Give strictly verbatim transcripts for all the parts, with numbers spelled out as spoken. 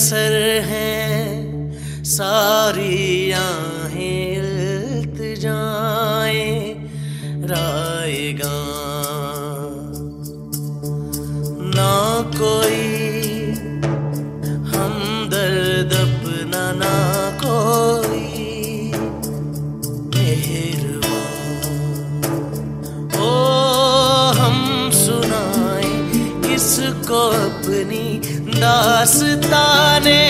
Sir हैं सारी आहें इल्तिजाएं राएगा, ना कोई हमदर्द अपना, ना कोई मेहरबान। ओ हम सुनाए किसको अपनी दास्ताने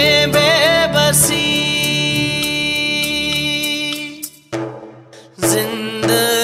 बेबसी, जिंदगी